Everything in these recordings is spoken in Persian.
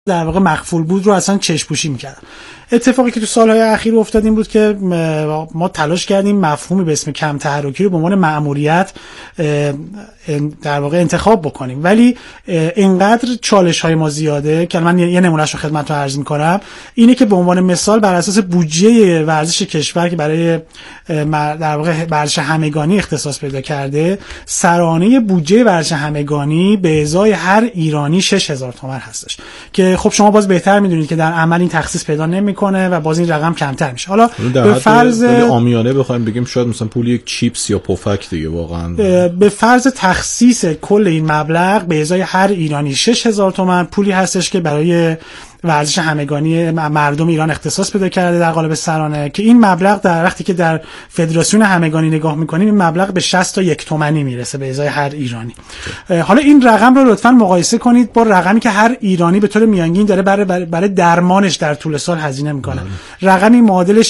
در واقع مخفول بود رو اصلا چشم‌پوشی می‌کردن. اتفاقی که تو سالهای اخیر افتاد این بود که ما تلاش کردیم مفهومی به اسم کم تحرکی رو به عنوان مأموریت در واقع انتخاب بکنیم، ولی اینقدر چالش‌های ما زیاده که من یه نمونهش رو خدمتتون عرض می‌کنم. اینه که به عنوان مثال بر اساس بودجه ورزش کشور که برای در واقع ورزش همگانی اختصاص پیدا کرده، سرانه بودجه ورزش همگانی به ازای هر ایرانی 6000 تومان هستش که خب شما باز بهتر می‌دونید که در عمل این تخصیص پیدا نمی‌کنه و باز این رقم کمتر میشه. حالا به فرض عامیانه بخوایم بگیم شاید مثلا پول یک چیپس یا پفک دیگه واقعا به فرض تخصیص کل این مبلغ به ازای هر ایرانی 6000 تومان پولی هستش که برای ورزش همگانی مردم ایران اختصاص پیدا کرده در قالب سرانه، که این مبلغ در وقتی که در فدراسیون همگانی نگاه میکنیم این مبلغ به 60 تا 1 تومانی میرسه به ازای هر ایرانی. حالا این رقم رو لطفاً مقایسه کنید با رقمی که هر ایرانی به طور میانگین داره برای درمانش در طول سال هزینه میکنه. رقمی معادل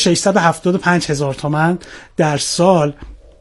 675000 تومان در سال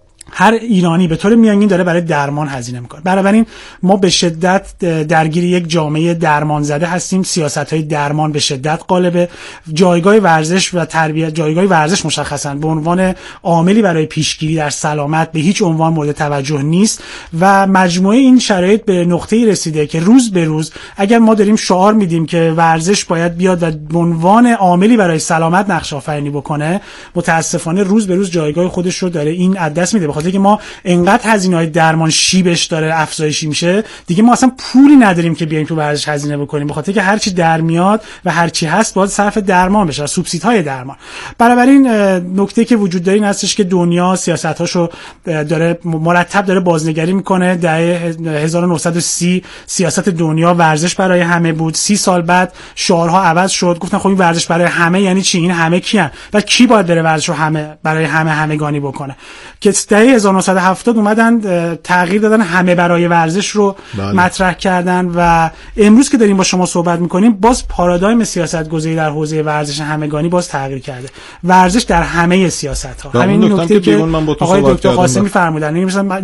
هر ایرانی به طور میانگین داره برای درمان هزینه میکنه. بنابراین ما به شدت درگیر یک جامعه درمان زده هستیم. سیاست‌های درمان به شدت غالبه. جایگاه ورزش و تربیت، جایگاه ورزش مشخصاً به عنوان عاملی برای پیشگیری در سلامت به هیچ عنوان مورد توجه نیست و مجموعه این شرایط به نقطه‌ای رسیده که روز به روز اگر ما داریم شعار میدیم که ورزش باید بیاد و به عنوان عاملی برای سلامت نقش آفرینی بکنه، متاسفانه روز به روز جایگاه خودش رو داره این از دست میده. که ما انقدر هزینه‌های درمان شیبش داره افزایشی میشه، دیگه ما اصلا پولی نداریم که بیایم تو ورزش هزینه بکنیم، به خاطر که هر چی در میاد و هر چی هست باید صرف درمان بشه، سوبسیدهای درمان. بنابراین نکته که وجود داره این هستش که دنیا سیاستاشو داره مرتب داره بازنگری میکنه. دهه 1930 سیاست دنیا ورزش برای همه بود. 30 سال بعد شعارها عوض شد، گفتن خب این ورزش برای همه یعنی چی؟ این همه کیان؟ و کی باید بره ورزش رو همه برای همگانی بکنه؟ که دهه 1970 اومدن تغییر دادن، همه برای ورزش رو مطرح کردن و امروز که داریم با شما صحبت میکنیم باز پارادایم سیاست‌گذاری در حوزه ورزش همگانی باز تغییر کرده. ورزش در همه سیاست‌ها. همین نکته که آقای دکتر قاسمی فرمودن،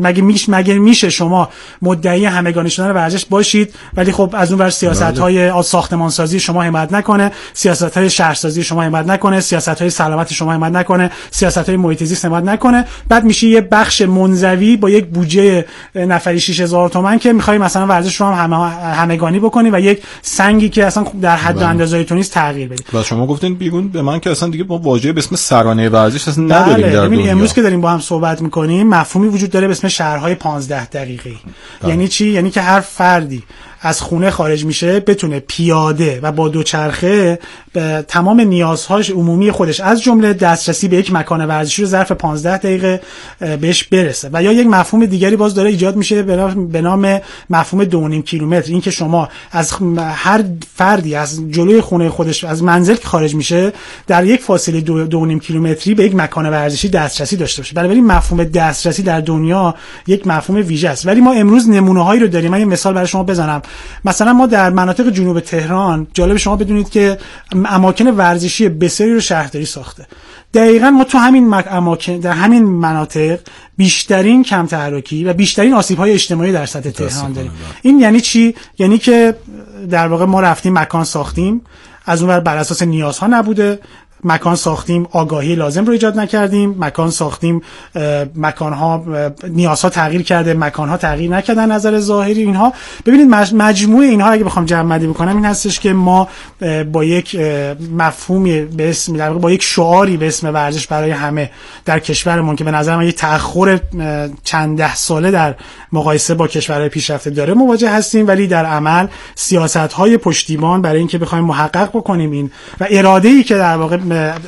مگه میشه شما مدعی همگانی شدن ورزش باشید ولی خب از اون ور سیاست‌های ساختمانسازی شما حمایت نکنه، سیاست‌های شهرسازی شما حمایت نکنه، سیاست‌های سلامت شما حمایت نکنه، سیاست‌های محیط زیست حمایت نکنه، بعد میشه یه بخش منزوی با یک بودجه نفری 6000 تومان که می‌خوایم مثلا ورزش رو هم همگانی بکنی و یک سنگی که اصلا در حد و اندازه تو نیست تغییر بدید. و شما گفتین بیگون به من که اصلا دیگه با واژه به اسم سرانه ورزش اصلا نداریم در دنیا. امروز که داریم با هم صحبت می‌کنیم مفهومی وجود داره به اسم شهرهای 15 دقیقه‌ای. یعنی چی؟ یعنی که هر فردی از خونه خارج میشه بتونه پیاده و با دوچرخه به تمام نیازهاش عمومی خودش از جمله دسترسی به یک مکان ورزشی رو ظرف 15 دقیقه بهش برسه. و یا یک مفهوم دیگری باز داره ایجاد میشه به نام مفهوم 2.5 کیلومتر. این که شما از هر فردی از جلوی خونه خودش از منزل که خارج میشه در یک فاصله 2.5 کیلومتری به یک مکان ورزشی دسترسی داشته باشه. بنابراین مفهوم دسترسی در دنیا یک مفهوم ویژه است. ولی ما امروز نمونه‌هایی رو داریم. من یه مثال برای شما بزنم. مثلا ما در مناطق جنوب تهران، جالب شما بدونید که اماکن ورزشی بسیاری رو شهرداری ساخته. دقیقاً ما تو همین اماکن در همین مناطق بیشترین کم تحرکی و بیشترین آسیب‌های اجتماعی در سطح تهران داریم. این یعنی چی؟ یعنی که در واقع ما رفتیم مکان ساختیم، از اونور بر اساس نیازها نبوده، مکان ساختیم آگاهی لازم رو ایجاد نکردیم، مکان ساختیم مکانها نیازها تغییر کرده، مکانها تغییر نکردن نظر ظاهری. اینها ببینید مجموعه اینها اگه بخوام جمع‌بندی بکنم این هستش که ما با یک مفهومی به اسم در واقع با یک شعاری به اسم ورزش برای همه در کشورمون که به نظر من یک تأخر چند ده ساله در مقایسه با کشورهای پیشرفته داره مواجه هستیم، ولی در عمل سیاست‌های پشتیبان برای اینکه بخوایم محقق بکنیم این و اراده‌ای که در واقع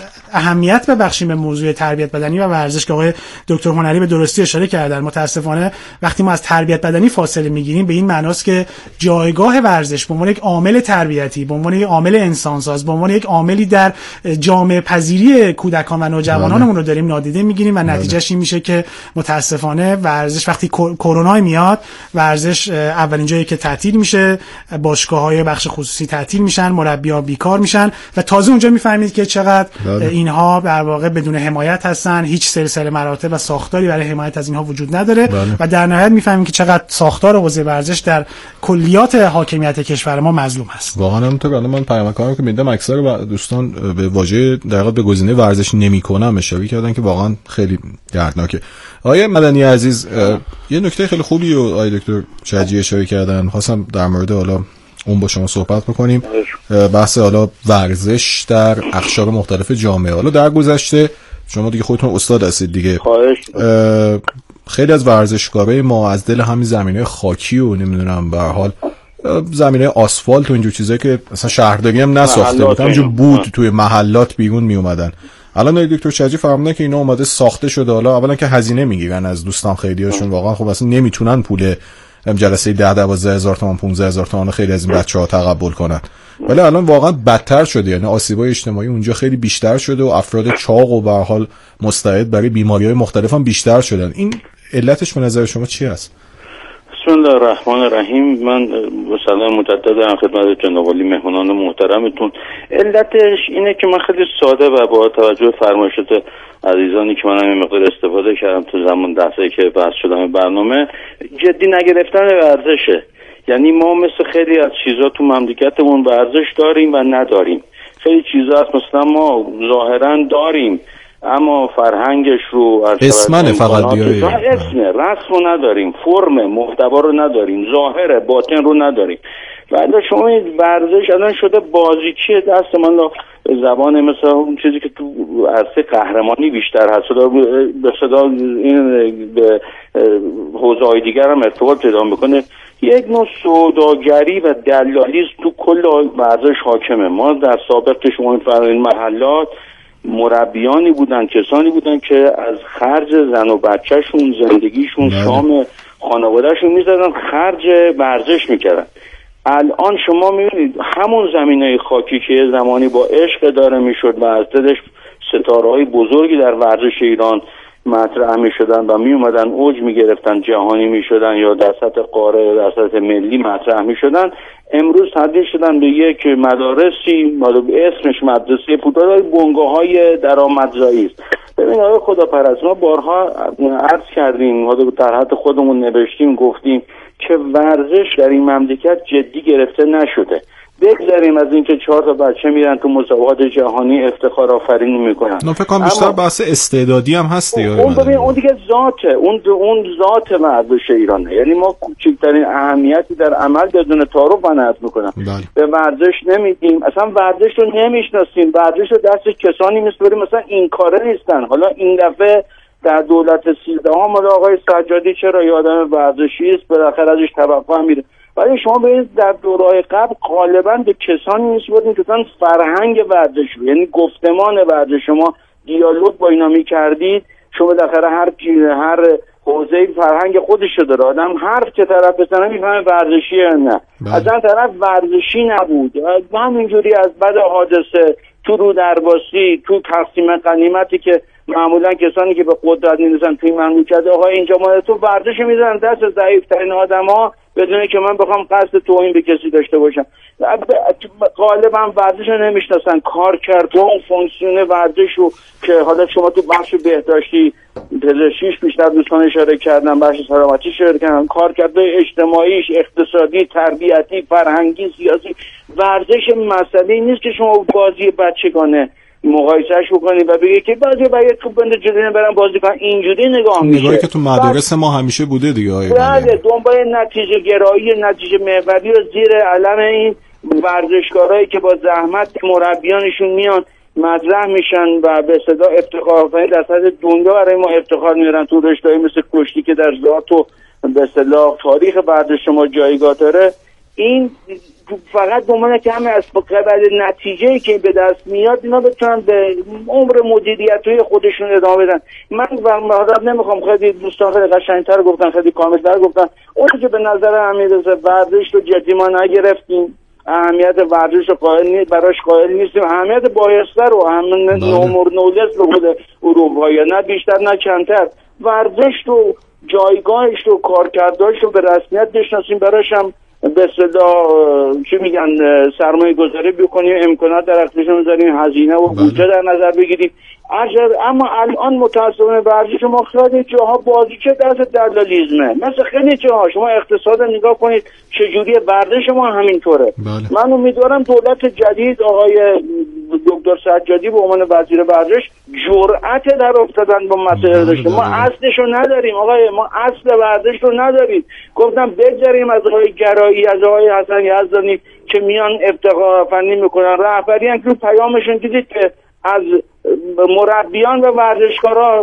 اهمیت ببخشیم به موضوع تربیت بدنی و ورزش که آقای دکتر هنری به درستی اشاره کردن. متاسفانه وقتی ما از تربیت بدنی فاصله میگیریم به این معناست که جایگاه ورزش به عنوان یک عامل تربیتی، به عنوان یک عامل انسانساز، به عنوان یک عاملی در جامعه پذیری کودکان و نوجوانانمون رو داریم نادیده میگیریم و نتیجهش این میشه که متاسفانه ورزش وقتی کرونا میاد ورزش اولین جایی که تعطیل میشه، باشگاه‌های بخش خصوصی تعطیل میشن، مربی‌ها بیکار میشن و تازه اونجا میفهمید که چقدر چقدر اینها در واقع بدون حمایت هستن، هیچ سلسله مراتب و ساختاری برای حمایت از اینها وجود نداره و در نهایت میفهمیم که چقدر ساختار حوزه ورزش در کلیات حاکمیت کشور ما مظلوم است. واقعا همونطور الان من پیامکارم که میدم اکثر دوستان به واژه در واقع به گزینه ورزش نمی‌کنم اشاره کردن که واقعا خیلی دردناکه. آقای مدنی عزیز یه نکته خیلی خوبی رو آقای دکتر شجی اشاره کردن، خواستم در مورد حالا اون با شما صحبت بکنیم. بحث حالا ورزش در اقشار مختلف جامعه. حالا در گذشته شما دیگه خودتون استاد هستید دیگه، خیلی از ورزشکارای ما از دل همین زمینه خاکی و نمیدونم به هر حال زمینه آسفالت و اینجور چیزایی که اصلا شهرداری هم نساخته بود، همینجور بود توی محلات بیرون می اومدن. الان دکتر شجی فرمودن که اینا اومده ساخته شده. حالا اولا که هزینه میگیرن از دوستان، خیلیاشون واقعا خب اصلا نمیتونن پول جلسه 10-12 هزار تومان 15 هزار تومان خیلی از این بچه‌ها تقبل کنن، ولی الان واقعا بدتر شده، یعنی آسیب‌های اجتماعی اونجا خیلی بیشتر شده و افراد چاق و به هر حال مستعد برای بیماری‌های مختلف هم بیشتر شدن. این علتش به نظر شما چی است؟ بسم الله الرحمن الرحیم. من سلام مجدد دارم خدمت جناب عالی مهمانان محترمتون. علتش اینه که من خیلی ساده و با توجه فرمایشات عزیزانی که من هم مقدار استفاده کردم تو زمان دسته که بحث شدم برنامه، جدی نگرفتن ورزشه. یعنی ما مثل خیلی از چیزا تو مملکتمون ورزش داریم و نداریم. خیلی چیزا هست مثلا ما ظاهرا داریم اما فرهنگش رو اسمنه فقط بیایی اسمه، رسم رو نداریم، فرم محتوا رو نداریم، ظاهر باطن رو نداریم. بعد شما این ورزش الان شده بازیچی دست من زبان مثل اون چیزی که تو عرصه قهرمانی بیشتر هست به صدا این به حوزه‌های دیگر هم ارتباط پیدا میکنه. یک نوع سوداگری و دلالی تو کل ورزش حاکمه. ما در سابق که شما این محلات مربیانی بودن، کسانی بودن که از خرج زن و بچهشون، زندگیشون، شام خانوادهشون میزدن، خرج ورزش میکردن. الان شما میبینید همون زمینای خاکی که زمانی با عشق داره میشد و از دلش ستاره‌های بزرگی در ورزش ایران مطرح میشدن و میومدن اوج میگرفتن، جهانی میشدن یا در سطح قاره یا در سطح ملی مطرح میشدن، امروز تبدیل شدن به یک مدارسی، اسمش مدرسه فوتبال، بنگاه‌های درآمدزایی است. ببین آقای خداپرست، ما بارها عرض کردیم، در حد خودمون نوشتیم، گفتیم که ورزش در این مملکت جدی گرفته نشده. بگذاریم از اینکه 4 تا بچه میرن تو مسابقات جهانی افتخار آفرینی میکنن. من فکر کنم بیشتر بحث استعدادی هم هست دیگه. اون دیگه ذاته، اون ذات ورزش ایرانه. یعنی ما کوچکترین اهمیتی در عمل بدون تعارف بنظر میکنم به ورزش نمیدیم، اصلا ورزش رو نمیشناسیم. ورزش رو دست کسانی میسپاریم مثلا این کاره نیستن. حالا این دفعه در دولت 13 مال آقای سجادی چرا یادم ورزشی است، بالاخره ازش توقع میره. ولی شما ببینید در دوره‌های قبل غالباً به کسانی می‌سپردین که اصلا فرهنگ ورزش رو، یعنی گفتمان ورزش، شما دیالوگ با اینا می‌کردید، شما بالاخره هر حوزه فرهنگ خودش رو داره. آدم حرف که طرف بزنه میفهمه ورزشیه یا نه. اصلا طرف ورزشی نبود. همینجوری از بعد حادثه تو رو درباسی، تو تقسیم غنیمتی که معمولا کسانی که به قدرت میرسن توی مملکت، آقا اینجا ما تو ورزش میذارن دست ضعیف‌ترین آدما بدون که من بخوام قصد توهین به کسی داشته باشم. غالبا ورزش رو نمیشناسن، کارکردها و فونکسیون ورزش رو که حالا شما تو بخش بهداشتی پزشکیش بیشتر دوستان اشاره کردن، بخش سلامتی اشاره کردن، کارکردهای اجتماعیش، اقتصادی، تربیتی، فرهنگی، سیاسی. ورزش مسئله نیست که شما بازی بچگانه مقایسهش بکنی و بگی که بعضی تو بند جدیدن برن بازی کنن. اینجوری نگاه میشه. نگاهی که تو مدارس ما همیشه بوده دیگه. بله، دنبال نتیجه گرایی، نتیجه محوری رو زیر علم این ورزشکارایی که با زحمت مربیانشون میان مطرح میشن و به صدا افتخار آفرینی در سطح دنیا برای ما افتخار میارن تو رشته‌ای مثل کشتی که در ذات و به اصطلاح تاریخ ورزش ما جایگاه داره. این فقط دنباله که همه از قبل نتیجه‌ای که به دست میاد اینا بتونن به عمر مدیریتی خودشون ادامه بدن. من واقعا نمیخوام، خیلی دوستان خیلی قشنگ‌تر گفتن، خیلی کامل‌تر گفتن. اون که به نظر من میرسه ورزش رو جدی ما نگرفتیم، اهمیت ورزش رو براش قائل نیستیم، اهمیت بایسته رو همون نمور نولز رو بوده اروپایی، نه بیشتر نه کمتر. ورزش رو جایگاهش رو کارکرداش رو به رسمیت بشناسیم، براش هم به اصطلاح چی میگن سرمایه گذاری بکنیم، امکانات در اختیارشون بذاریم، هزینه و بودجه در نظر بگیریم. اما الان متاسفانه ورزش ما خیلی جاها بازیچه دست دلالیسمه، مثل خیلی جاها شما اقتصاد نگاه کنید چجوری ورزش ما همینطوره. من امیدوارم دولت جدید آقای دکتر سجادی به عنوان وزیر ورزش جرأت در افتادن با مسائل داشته. ما اصلشو نداریم آقای، ما اصل ورزش رو نداریم. گفتم بگذاریم از آقای گرایی، از آقای حسن یزدانی که میان افتخار آفرینی میکنن، رهبری هم که پیامشون دیدید که از مربیان و ورزشکارا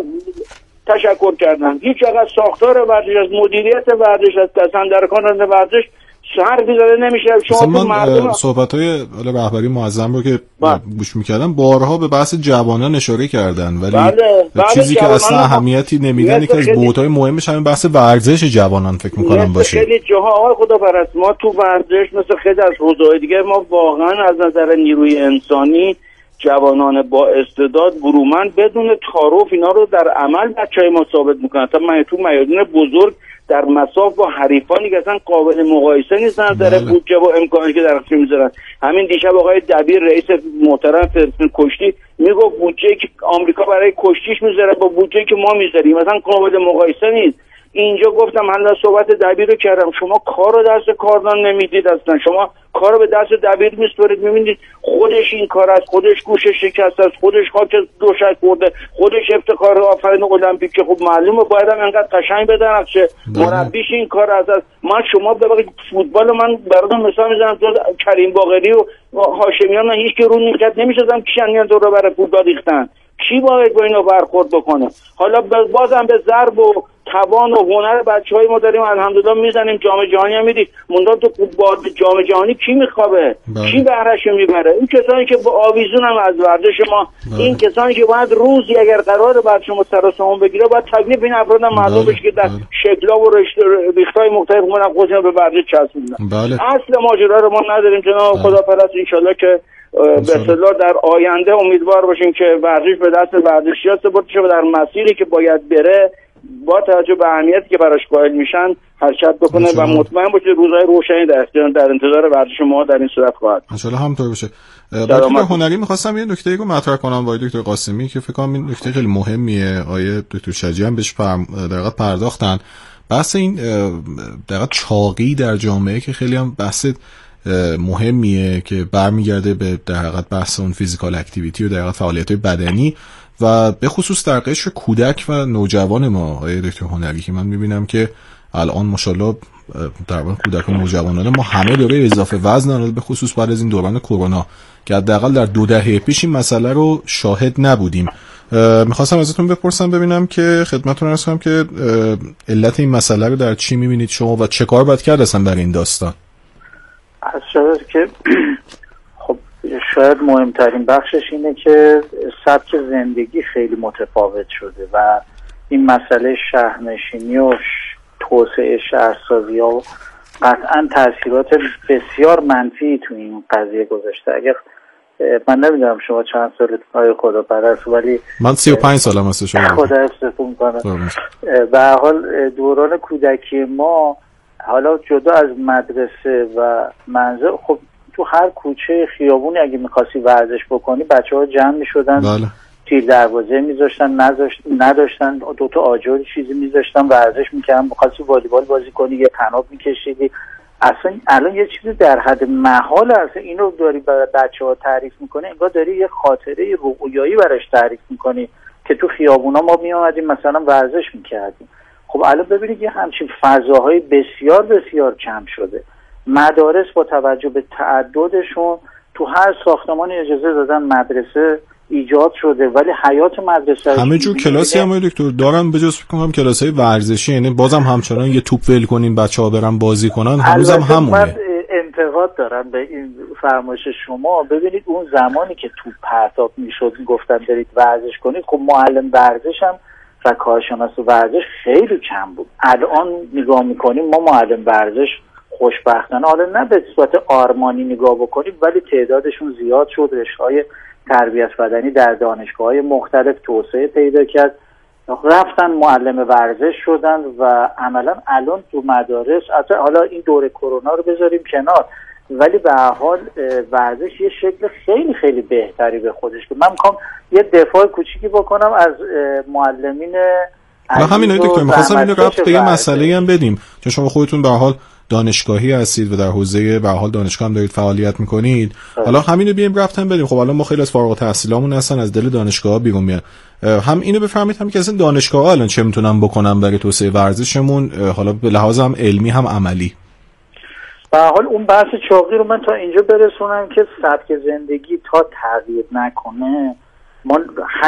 تشکر کردن. هیچ چقدر ساختار ورزش، از مدیریت ورزش، از دستاندرکاران ورزش حرفی زده نمیشه. شما من صحبت‌های رهبری معظم رو که گوش می‌کردم بارها به بحث جوانان اشاره کردن، ولی چیزی که اصلا اهمیتی نمیدن که از بحث‌های مهمش همین بحث ورزش جوانان فکر می‌کنم باشه. خیلی جاها آقای خداپرست ما تو ورزش مثل خیلی از حوزه‌های دیگه ما واقعا از نظر نیروی انسانی جوانان با استعداد برومند بدون تعارف اینا رو در عمل بچهای ما ثابت میکنن. تا من تو میادین بزرگ در مساف با حریفانی که اصلا قابل مقایسه نیستن در بودجه و امکانی که در اختیار میذارن. همین دیشب آقای دبیر رئیس محترم فرستون کشتی میگفت بودجه که آمریکا برای کشتیش میذاره با بودجه که ما میذاریم مثلا قابل مقایسه نیست. اینجا گفتم حالا صحبت دبیر رو کردم، شما کار رو دست کاردان نمیدید، اصلا شما کار رو به دست دبیر میسپارید، میبینید خودش این کار است، خودش گوشش شکسته است، خودش خاک دوشک برده، خودش افتخار آفرین المپیک که خب معلومه باید هم انقدر قشنگ بدرخشه، مربیش این کار است. من شما ببینید فوتبال من براتون مثال میزنم، تو کریم باقری و هاشمیان من هیچ که رو نیمکت نمیشدم کشن تو رو برای فوتبال ریختن. کی باید با اینو برخورد بکنه؟ حالا بازم به ضرب و توان و هنر بچهای ما داریم الحمدلله میزنیم، جام جهانی هم میدی موندا تو با جام جهانی کی میخوابه؟ کی بهرهشو میبره؟ این کسانی که با آویزون هم از ورزش ما این کسانی که باید روزی اگر قرار بعد شما سر و سامون بگیره باید تکلیف این افراد هم معلوم بشه که در شکل‌ها و ریخت‌های مختلف خودشون به ورزش چسبوندن. اصل ماجرا رو ما نداریم جناب خداپرست. ان شاءالله که به اصطلاح در آینده امیدوار باشیم که ورزش به دست ورزشی‌ها سپرده شه و در مسیری که باید بره با توجه به اهمیتی که براش قائل میشن حرکت بکنه و مطمئن باشه روزهای روشنی در انتظار ورزش ما در این صورت خواهد. ان شاءالله همینطور بشه. در هنری می‌خواستم یه نکته رو مطرح کنم با دکتر قاسمی که فکر کنم این نکته خیلی مهمیه. آیه دکتر شجاعی هم بهش در واقع پرداختن. بحث این در واقع چاقی در جامعه که خیلی هم بحث مهمیه که برمیگرده به در حقیقت بحث اون فیزیکال اکتیویتی و در حقیقت فعالیت‌های بدنی و به خصوص در قشر کودک و نوجوان ما. آقای دکتر هنری که من می‌بینم که الان ماشاءالله در واقع کودک و نوجوانان ما همه داره اضافه وزنن، به خصوص بعد از این دوران کرونا که حداقل در 2 دهه پیش این مسئله رو شاهد نبودیم. میخواستم ازتون بپرسم ببینم که خدمتتون عرض کنم که علت این مسئله رو در چی می‌بینید شما و چه کار باید کرد اصلا برای این داستان؟ از شاید که خب شاید مهمترین بخشش اینه که سبک زندگی خیلی متفاوت شده و این مسئله شهرنشینی و توسعه شهرسازی ها قطعا تاثیرات بسیار منفی تو این قضیه گذاشته. اگر من نمیدونم شما چند سالتون های خداپرست، ولی من 35 سالم هست شما. خدا حفظتون کنه. به هر حال دوران کودکی ما حالا جدا از مدرسه و منزل، خب تو هر کوچه خیابونی اگه می‌خواستی ورزش بکنی بچه‌ها جمع می‌شدن، بله. تیر دروازه می‌ذاشتن، نداشتن 2 تا آجر چیزی می‌ذاشتن ورزش می‌کردن، می‌خواستی والیبال بازی کنی یه طناب می‌کشیدی. اصلا الان یه چیزی در حد محال است. اینو داری برای بچه‌ها تعریف می‌کنی، انگار داری یه خاطره رویایی براش تعریف می‌کنی که تو خیابونا ما می‌اومدیم مثلا ورزش می‌کردیم. خب الان ببینید یه همچین فضاهای بسیار بسیار کم شده. مدارس با توجه به تعددشون تو هر ساختمانی اجازه دادن مدرسه ایجاد شده، ولی حیات مدرسه همه جور کلاسی هم دکتر دارن به جز فکر کنم کلاسای ورزشی، یعنی بازم همچنان یه توپ ول کنین بچه‌ها برن بازی کنن هنوزم همونه. من انتقاد دارم به این فرمایش شما. ببینید اون زمانی که توپ پرتاب میشد گفتن برید ورزش کنید، خب معلم ورزش هم و کارشناس ورزش خیلی کم بود. الان نگاه میکنیم ما معلم ورزش خوشبختانه، حالا نه به صورت آرمانی نگاه بکنیم ولی تعدادشون زیاد شد. رشته‌های تربیت بدنی در دانشگاه‌های مختلف توسعه پیدا کرد. رفتن معلم ورزش شدن و عملا الان تو مدارس، حالا این دوره کرونا رو بذاریم کنار، ولی به هر حال ورزش یه شکل خیلی خیلی بهتری به خودش بود. من میخوام یه دفاع کوچیکی بکنم از معلمین. ما همین دکتر می‌خواستم اینو ربط به یه مسئله‌ای هم بدیم، چون شما خودتون به هر حال دانشگاهی هستید و در حوزه به هر حال دانشگاه هم دارید فعالیت می‌کنید. حالا همینو بیایم ربط هم بدیم. خب الان ما خیلی از فارغ التحصیلامون هستن از دل دانشگاه‌ها بیرون میان. هم اینو بفرمایید هم که اصلا دانشگاه‌ها الان چه میتونن بکنن برای توسعه ورزشمون، حالا به لحاظ هم علمی هم عملی. به هر حال اون بحث چاقی رو من تا اینجا برسونم که سبک زندگی تا تغییر نکنه ما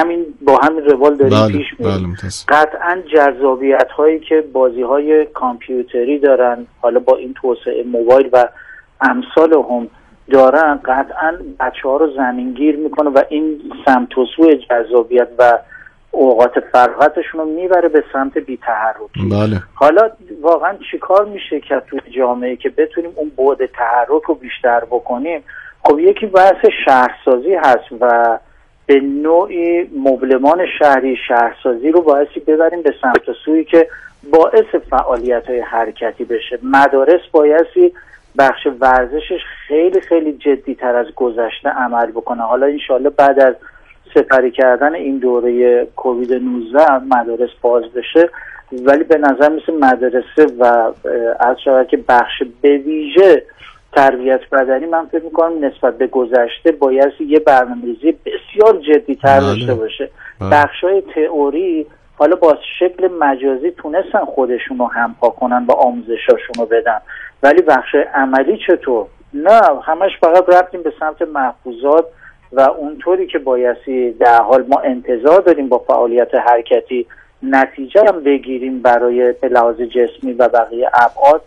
با همین روال داریم پیش میریم. قطعا جذابیت هایی که بازی های کامپیوتری دارن، حالا با این توسعه موبایل و امثال هم دارن، قطعا بچه ها رو زمینگیر میکنه و این سمت و سوی جذابیت و اوقات فراغتشون رو میبره به سمت بی‌تحرکی. بله. حالا واقعا چیکار میشه که تو جامعه که بتونیم اون بعد تحرک رو بیشتر بکنیم؟ خب یکی بحث شهرسازی هست و به نوعی مبلمان شهرسازی رو بایستی ببریم به سمت و سویی که باعث فعالیت‌های حرکتی بشه. مدارس بایستی بخش ورزشش خیلی خیلی جدی‌تر از گذشته عمل بکنه. حالا انشالله بعد از سپری کردن این دوره کووید 19 مدارس باز بشه، ولی به نظر مثل مدرسه و از شاید که بخش به ویژه تربیت بدنی من فکر می‌کنم نسبت به گذشته باید یه برنامه‌ریزی بسیار جدی‌تر داشته باشه. بخش‌های تئوری حالا با شکل مجازی تونستن خودشون رو همپا کنن با آموزشاشون رو بدن، ولی بخش عملی چطور؟ نه، همش فقط رفتیم به سمت محفوظات و اونطوری که بایستی در حال ما انتظار داریم با فعالیت حرکتی نتیجه هم بگیریم برای به لحاظ جسمی و بقیه ابعاد.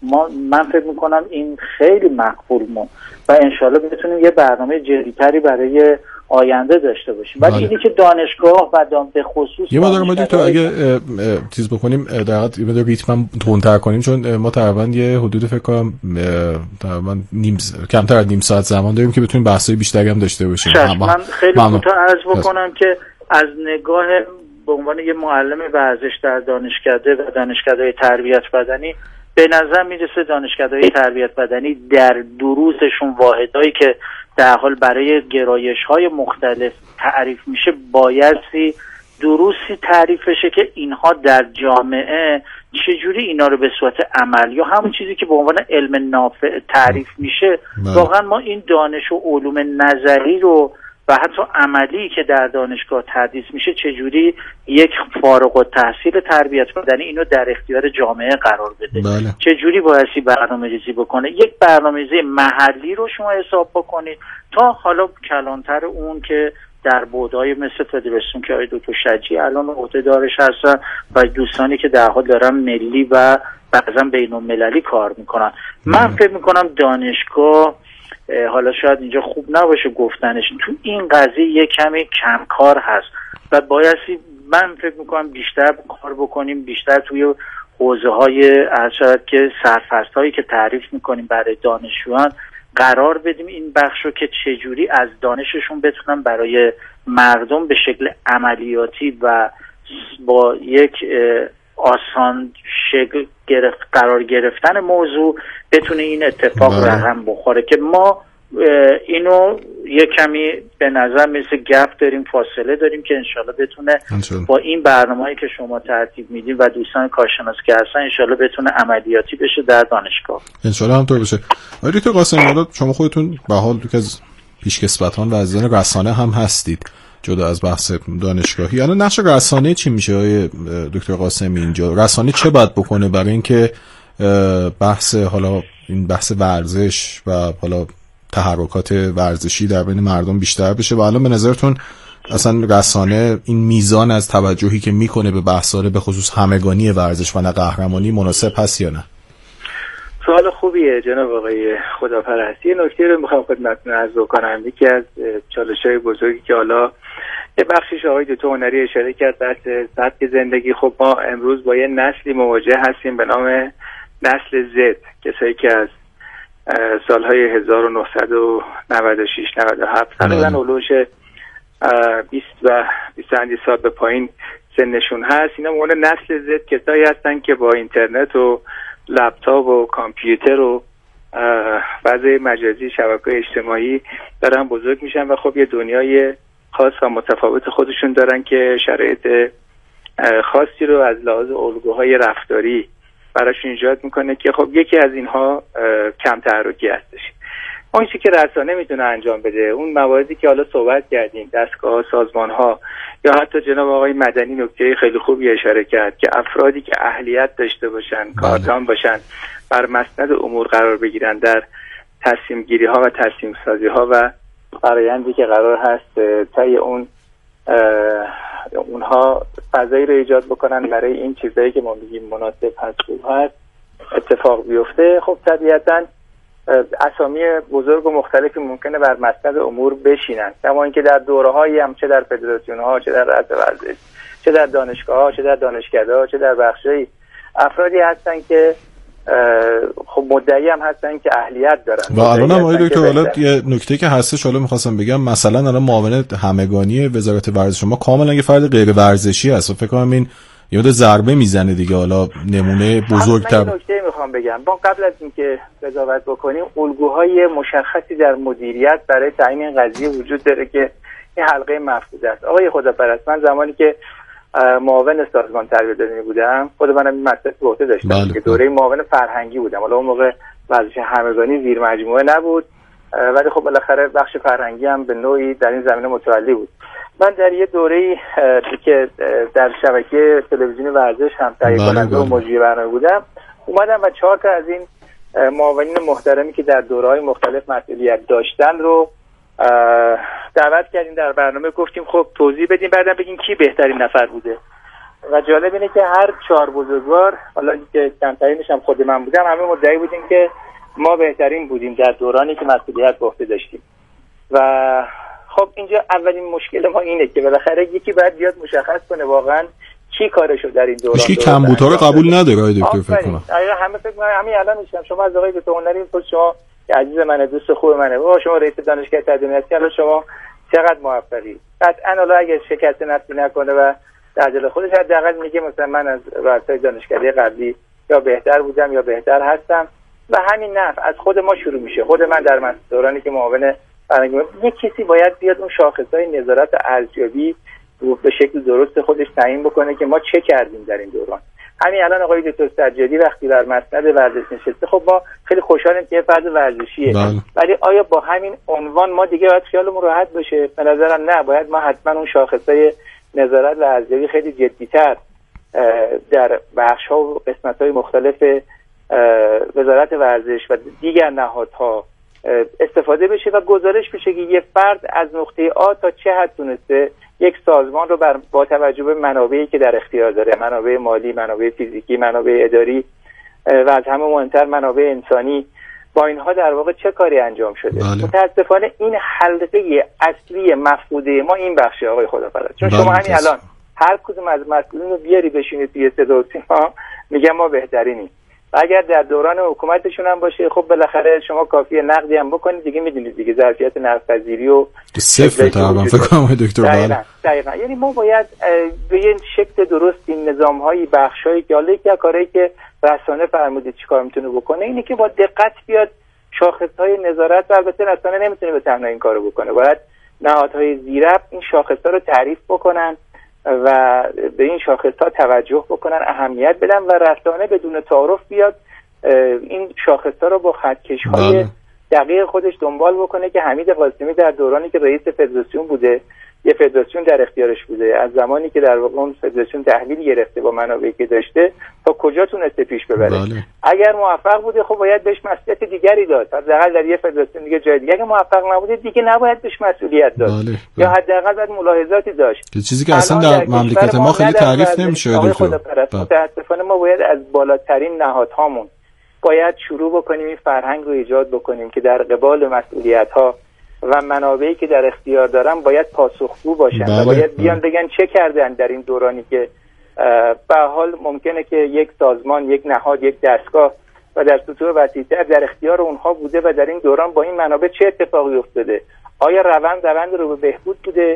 من فکر میکنم این خیلی مقبول مون و انشالله بتونیم یه برنامه جدی‌تری برای آینده داشته باشیم. ولی اینی که دانشگاه و به خصوص یه مقدار ما تو اگه چیز بکنیم در واقع یه ریتم تندتر کنیم، چون ما تقریبا یه حدود فکر کنم تقریبا کمتر از نیم ساعت زمان داریم که بتونیم بحث‌های بیشتری هم داشته باشیم. من خیلی کوتاه عرض بکنم که از نگاه به عنوان یه معلم ورزش در دانشکده و دانشکده‌های تربیت بدنی به نظر میرسه دانشکده‌های تربیت بدنی در دروسشون واحدایی که در حال برای گرایش‌های مختلف تعریف میشه بایستی دروسی تعریف بشه که اینها در جامعه چجوری اینا رو به صورت عمل یا همون چیزی که به عنوان علم نافع تعریف میشه، واقعا ما این دانش و علوم نظری رو و حتی عملی که در دانشگاه تدریس میشه چجوری یک فارغ التحصیل تربیت بدنی اینو در اختیار جامعه قرار بده. بله. چجوری بایستی برنامه‌ریزی بکنه، یک برنامه‌ریزی محلی رو شما حساب بکنید تا حالا کلانتر اون که در بودای مثل فدراسیون که آقای دکتر شجی الان عهده‌دارش هستن و دوستانی که در حال دارن ملی و بعضا بین‌المللی کار میکنن. من فکر میکنم دانشگاه حالا شاید اینجا خوب نباشه گفتنش، تو این قضیه یک کمی کمکار هست و بایستی من فکر میکنم بیشتر کار بکنیم، بیشتر توی حوزه های شاید که سرفصل هایی که تعریف میکنیم برای دانشجویان قرار بدیم این بخش رو که چجوری از دانششون بتونن برای مردم به شکل عملیاتی و با یک آسان شکل قرار گرفتن موضوع بتونه این اتفاق رقم بخوره که ما اینو یه کمی به نظر مثل گپ داریم، فاصله داریم که انشالله بتونه با این برنامه‌ای که شما ترتیب میدیم و دوستان کارشناس که هستن انشالله بتونه عملیاتی بشه در دانشگاه. انشالله همونطور بشه. آقای دکتر قاسمی، شما خودتون به حال که از پیشکسوتان و عزیزان رسانه هم هستید جدا از بحث دانشگاهی، الان نقش رسانه چی میشه آقای دکتر قاسمی اینجا؟ رسانه چه باید بکنه برای اینکه بحث حالا این بحث ورزش و حالا تحرکات ورزشی در بین مردم بیشتر بشه و الان به نظرتون اصلا رسانه این میزان از توجهی که میکنه به بحث‌ها به خصوص همگانی ورزش و نه قهرمانی مناسب هست یا نه؟ سوال خوبیه جناب آقای خداپرستی. نکته رو میخوام خدمتتون عرض کنم. یکی از چالش‌های بزرگی که حالا یه بخشیش آقای دکتر هنری اشاره کرد بحث سبک زندگی. خب ما امروز با یه نسلی مواجه هستیم به نام نسل زد، کسایی که از سالهای 1996 97 تقریبا اولوش 20 و 20 سال به پایین سنشون هست، اینا به عنوان نسل زد کسایی هستن که با اینترنت و لپتاپ و کامپیوتر و فضای مجازی شبکه‌های اجتماعی دارن بزرگ میشن و خب یه دنیای خاص و متفاوت خودشون دارن که شرایط خاصی رو از لحاظ الگوهای رفتاری براشون ایجاد میکنه که خب یکی از اینها کم تحرکی هستش. اون چیزی که رسانه میتونه انجام بده، اون مواردی که حالا صحبت کردیم، دستگاه، سازمان ها، یا حتی جناب آقای مدنی نکته خیلی خوبی اشاره کرد که افرادی که اهلیت داشته باشن، کاردان باشن، بر مسند امور قرار بگیرن در تصمیم گیری ها و تصمیم سازی ها و فرآیندی که قرار هست طی اونها فضایی رو ایجاد بکنن برای این چیزایی که ما میگیم مناسب هست، خوب هست، اتفاق بیفته. خب طبیعتاً اسامی بزرگ و مختلفی ممکنه بر مسند امور بشینن، کما اینکه در دوره‌هایی هم چه در فدراسیون ها، چه در رأس ورزش، چه در دانشگاه ها، چه در دانشکده، چه در بخشی افرادی هستن که خب مدعی هم هستن که اهلیت دارن. و الان هم آقای دکتر حالا یه نکته که هستش، حالا می‌خواستم بگم مثلا الان معاون همگانی وزارت ورزش ما کاملا یه فرد غیر ورزشی هست و فکر کنم این یه مقدار ضربه میزنه دیگه. حالا نمونه بزرگتر من نکته میخوام بگم، ما قبل از اینکه قضاوت بکنیم الگوهای مشخصی در مدیریت برای تعیین این قضیه وجود داره که این حلقه مفقود است. آقای خداپرست، من زمانی که معاون سازمان تربیت بدنی بودم، خود منم این مسئله به عهده داشتم که دوره معاون فرهنگی بودم. حالا اون موقع ورزش همگانی زیر مجموعه نبود، ولی خب بالاخره بخش فرهنگی هم به نوعی در این زمینه متولی بود. من در یه دوره‌ای که در شبکه تلویزیون ورزش هم تهیه کننده و مجری برنامه بودم، اومدم و 4 تا از این معاونین محترمی که در دوره‌های مختلف مسئولیت داشتن رو دعوت کردیم در برنامه، گفتیم خب توضیح بدیم، بعدم بگین کی بهترین نفر بوده. و جالب اینه که هر 4 بزرگوار، حالا که کمترینش هم خود من بودم، همه مدعی بودیم که ما بهترین بودیم در دورانی که مسئولیت به عهده داشتیم. و خب اینجا اولین مشکل ما اینه که بالاخره یکی باید بیاد مشخص کنه واقعا کی کارشو در این دوران. هیچ کمبودها رو قبول نداره آقای دکتر فکر کنم. همه فکر کنم همین الان میشم شما از آقای دکتر هنری میپرسید، شما که عزیز منه، دوست خوب منه، بابا شما رئیس دانشگاه تدریس هستی، الان شما چقدر موفقی؟ قطعا حالا اگه شکست نفسی نکنه و در دل خودش حداقل میگه مثلا من از رؤسای دانشکده قبلی یا بهتر بودم یا بهتر هستم. و همین نفع از خود ما شروع میشه. خود من در دورانی که معاون فرهنگی یک کسی باید بیاد اون شاخصهای نظارت ارزیابی رو به شکل درست خودش تعیین بکنه که ما چه کردیم در این دوران. همین الان آقای دکتر سجادی وقتی بر مسند ورزش نشسته، خب ما خیلی خوشحالیم که فرد ورزشیه، ولی آیا با همین عنوان ما دیگه باید خیالمون راحت باشه؟ به نظرم نه، باید ما حتما اون شاخصهای نظارت و ارزیابی خیلی جدی‌تر در بخش‌ها و قسمت‌های مختلف وزارت ورزش و دیگر نهادها استفاده بشه و گزارش بشه که یه فرد از نقطه آ تا چه حد تونسته یک سازمان رو با توجه به منابعی که در اختیار داره، منابع مالی، منابع فیزیکی، منابع اداری و از همه مهمتر منابع انسانی، با اینها در واقع چه کاری انجام شده. متاسفانه این حلقه اصلی مفقوده ما این بخشه آقای خداپرست. چون شما همین الان هر کدوم از مسئولین رو بیاری بشینید توی صدا و سیما، میگن ما بهترینیم. اگر در دوران حکومتشون هم باشه، خب بالاخره شما کافیه نقدی هم بکنید دیگه، میدونید دیگه ظرفیت نقدپذیری و صفر تقریبا فکر کنم دکتر. دقیقاً. یعنی ما باید به یه شکل درست این نظام‌های بخشایی که حالا یک کاری که رسانه فرمودید چیکار میتونه بکنه اینه که با دقت بیاد شاخص‌های نظارت، و البته رسانه نمیتونه به تنهایی این کارو بکنه، باید نهادهای زیربط این شاخص‌ها رو تعریف بکنن و به این شاخص‌ها توجه بکنن، اهمیت بدن و رسانه بدون تعارف بیاد این شاخص‌ها رو با خطکش‌های دقیق خودش دنبال بکنه که حمید قاسمی در دورانی که رئیس فدراسیون بوده، یه فدراسیون در اختیارش بوده، از زمانی که در واقع اون فدراسیون تحویل گرفته با منابعی که داشته تا کجا تونسته پیش ببره. اگر موفق بوده خب باید بهش مسئولیت دیگری داد، حداقل در یه فدراسیون دیگه جای دیگه. اگه موفق نبوده دیگه نباید بهش مسئولیت داد، یا حداقل باید ملاحظاتی داشت، چیزی که اصلا در مملکت ما خیلی تعریف نمیشه. متاسفانه ما باید از بالاترین نهادهامون باید شروع بکنیم این فرهنگ رو ایجاد بکنیم که در قبال مسئولیت‌ها و منابعی که در اختیار دارن باید پاسخگو باشن و باید بیان بگن چه کردن در این دورانی که به حال ممکنه که یک سازمان، یک نهاد، یک دستگاه و در سطوح وسیع‌تر در اختیار اونها بوده و در این دوران با این منابع چه اتفاقی افتاده. آیا روند رو به بهبود بوده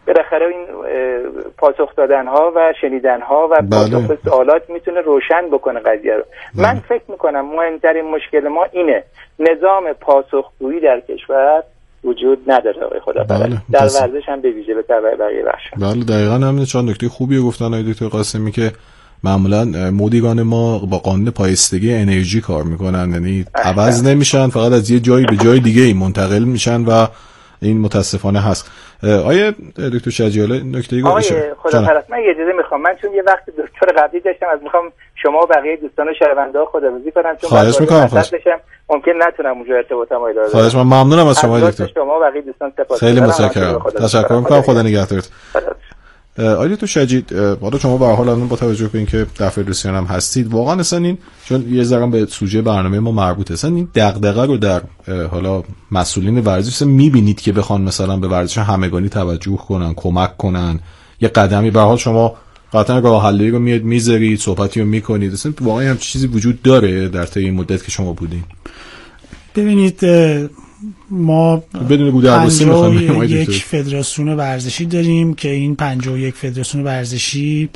بالاخره این پاسخ دادن ها و شنیدن ها و پاسخ به سوالات میتونه روشن بکنه قضیه رو. من فکر میکنم مهمترین مشکل ما اینه، نظام پاسخگویی در کشور وجود نداره آقای خداپرست، در ورزش هم به ویژه به تبع بقیه بخش‌ها. بله دقیقاً همین. چند نکته خوبی گفتن آقای دکتر قاسمی که معمولا مدیران ما با قانون پایستگی انرژی کار میکنن، یعنی عوض نمیشن، فقط از یه جایی به جای دیگه منتقل میشن و این متاسفانه هست. آیه دکتر شجیعالی نکته‌ای گفتید آقای خداپرست، من اجازه میخوام، من چون یه وقت دکتر قبلی داشتم، از میخوام شما و بقیه دوستان و شنونده‌ها خداحافظی کنم، چون خواهش میکنم ممکن نتونم اونجا ارتباطم رو ادامه بدم. خواهش می‌کنم، ممنونم از شما دکتر. شما و بقیه دوستان سپاسگزارم. خیلی متشکرم. تشکر می‌کنم، خدا نگهدارت. آقای تو شجید، حالا شما به هر حال الان با توجه به اینکه در فدراسیون هم هستید، واقعا اصلا این چون یه ذره به سوژه برنامه ما مربوطه، اصلا این دغدغه رو در حالا مسئولین ورزش می‌بینید که بخوان مثلا به ورزش همگانی توجه کنن، کمک کنن، یه قدمی به هر حال شما قطعا راه حلی رو میاد میذارید، صحبتی رو میکنید، اصلا واقعا هم چیزی وجود داره در طی این مدت که شما بودین؟ ببینید ما بدون بوده عباسی میخوام یک فدراسیون ورزشی داریم که این 51 فدراسیون ورزشی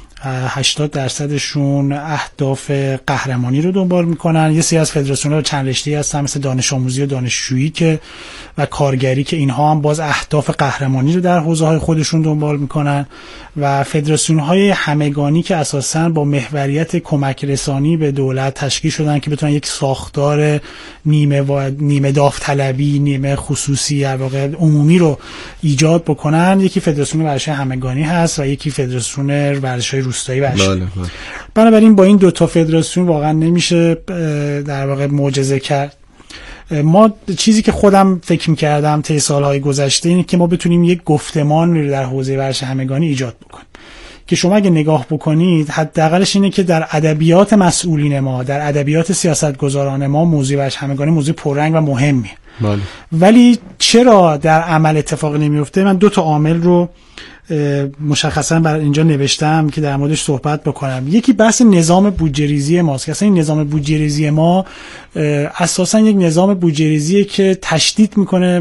80%شون اهداف قهرمانی رو دنبال میکنن. یه سری از فدراسیون‌ها چند رشته‌ای هستن مثل دانش آموزی و دانشجویی که و کارگری که اینها هم باز اهداف قهرمانی رو در حوزه‌های خودشون دنبال میکنن و فدراسیون‌های همگانی که اساساً با محوریت کمک رسانی به دولت تشکیل شدن که بتونن یک ساختار نیمه داوطلبی، نیمه خصوصی در واقع عمومی رو ایجاد بکنن. یکی فدراسیون ورزش همگانی هست و یکی فدراسیون ورزش‌های روستایی باشه. بنابراین با این دو تا فدراسیون واقعا نمیشه در واقع معجزه کرد. ما چیزی که خودم فکر می‌کردم طی سال‌های گذشته اینه که ما بتونیم یک گفتمان رو در حوزه ورزش همگانی ایجاد بکنیم که شما اگه نگاه بکنید حداقلش اینه که در ادبیات مسئولین ما، در ادبیات سیاستگزاران ما، موضوع ورزش همگانی موضوع پررنگ و مهمیه. ولی چرا در عمل اتفاق نمیفته؟ من دو تا عامل رو مشخصا برای اینجا نوشتم که در موردش صحبت بکنم. یکی بحث نظام بودجه‌ریزی ماست که اصلا این نظام بودجه‌ریزی ما اساسا یک نظام بودجه‌ریزیه که تشدید میکنه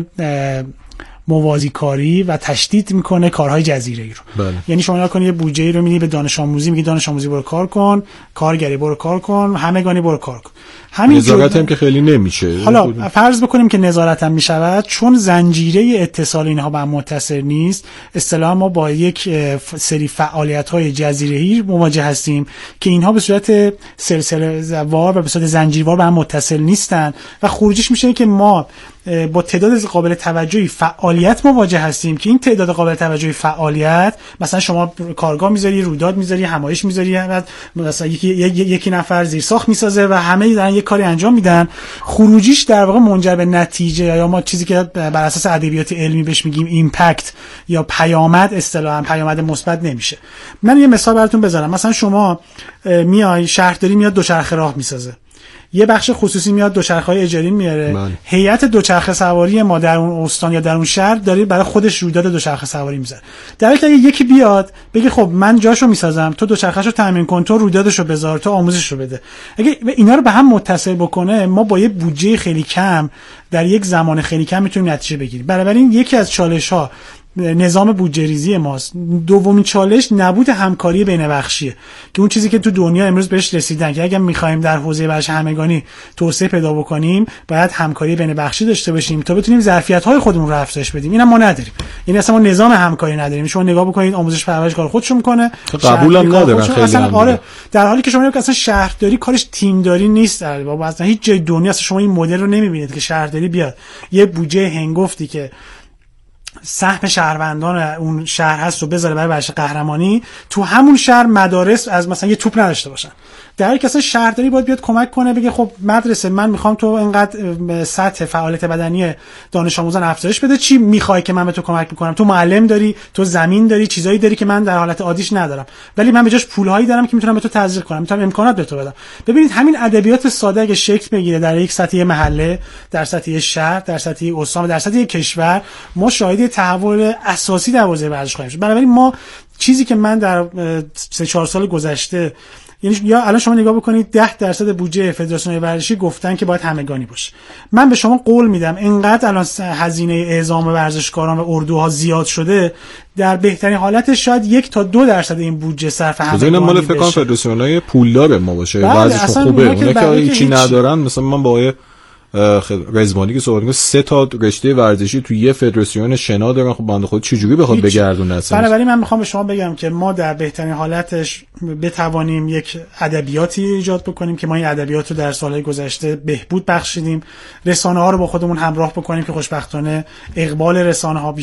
موازی کاری و تشدید میکنه کارهای جزیره‌ای رو. یعنی شما نگاه کنید یه بودجه‌ای رو میدی به دانش آموزی، میگی دانش آموزی برو کار کن، کارگری برو کار کن، همگانی برو کار کن. همین نظارت هم که خیلی نمیشه. حالا فرض بکنیم که نظارت هم میشود، چون زنجیره اتصال اینها به هم متصل نیست، اصطلاحاً ما با یک سری فعالیت‌های جزیره‌ای مواجه هستیم که اینها به صورت سلسله‌وار و به صورت زنجیروار به هم متصل نیستن و خروجیش میشه که ما با تعداد قابل توجهی فعالیت مواجه هستیم که این تعداد قابل توجهی فعالیت، مثلا شما کارگاه میذاری، رویداد میذاری، همایش میذاری، مثلا یکی نفر زیرساخت میسازه و همه دارن یک کاری انجام میدن، خروجیش در واقع منجر به نتیجه یا ما چیزی که بر اساس ادبیات علمی بهش میگیم ایمپکت یا پیامد، اصطلاحاً پیامد مثبت نمیشه. من یه مثال براتون بزنم. مثلا شما میای شهرداری میاد دوچرخه راه میسازه، یه بخش خصوصی میاد دوچرخه‌های اجاری میاره، هیئت دوچرخه سواری ما در اون استان یا در اون شهر داره برای خودش رویداد دوچرخه سواری میذاره. در حالی که یکی بیاد بگه خب من جاشو میسازم، تو دوچرخه‌شو تامین کن، تو رویدادشو بذار، تو آموزششو بده، اگه اینا رو به هم متصل بکنه، ما با یه بودجه خیلی کم در یک زمان خیلی کم میتونیم نتیجه بگیریم. بنابراین یکی از چالش‌ها نظام بودجه‌ریزی ماست. دومین چالش نبود همکاری بین بخشیه که اون چیزی که تو دنیا امروز بهش رسیدن که اگه می‌خوایم در حوزه ورزش همگانی توسعه پیدا بکنیم باید همکاری بین بخشی داشته باشیم تا بتونیم ظرفیت‌های خودمون رو افزایش بدیم. اینم ما نداریم. یعنی اصلا ما نظام همکاری نداریم. شما نگاه بکنید آموزش پرورش کار خودشو میکنه، قبولم ندارن خیلی اصلا. آره، در حالی که شما اصلا شهرداری کارش تیمداری نیست. بابا اصلا هیچ جای دنیا اصلا شما این مدل رو نمی‌بینید که شهرداری بیاد یه بودجه هنگفتی که سهم شهروندان اون شهر هست رو بذاره برای ورزش قهرمانی، تو همون شهر مدارس از مثلا یه توپ نداشته باشن. در حالی که اصلا شهرداری باید بیاد کمک کنه، بگه خب مدرسه من میخوام تو اینقدر سطح فعالیت بدنی دانش آموزان افزایش بده، چی میخوای که من به تو کمک میکنم؟ تو معلم داری، تو زمین داری، چیزایی داری که من در حالت عادیش ندارم، ولی من به جاش پولهایی دارم که میتونم به تو تزریق کنم، میتونم امکانات به تو بدم. ببینید همین ادبیات ساده اگه شکل بگیره در یک سطح محله، در سطح شهر، در سطح استان، در سطح کشور، ما شاهد تحول اساسی در حوزه ورزش خواهیم شد. بنابراین ما چیزی که من در 3-4 سال گذشته یعنی یا الان شما نگاه بکنید 10% بودجه فدراسیون ورزشی گفتن که باید همگانی باشه. من به شما قول میدم اینقدر الان هزینه اعزام ورزشکاران و اردوها زیاد شده، در بهترین حالتش شاید 1 تا 2% این بودجه صرف همگانی بشه. مال فکر کنم فدراسیونای پولدار ما باشه، ورزششون خوبه. اونا که هیچی ندارن، مثلا من با رزوانی که صحبت می‌کنه 3 تا رشته ورزشی تو یه فدراسیون شنا دارن، خب بنده خود چجوری بخواد بگردونه اصلا؟ بنابراین من میخوام به شما بگم که ما در بهترین حالتش بتوانیم یک ادبیاتی ایجاد بکنیم که ما این ادبیات رو در سالهای گذشته بهبود بخشیدیم، رسانه‌ها رو با خودمون همراه بکنیم که خوشبختانه اقبال رسانه‌ها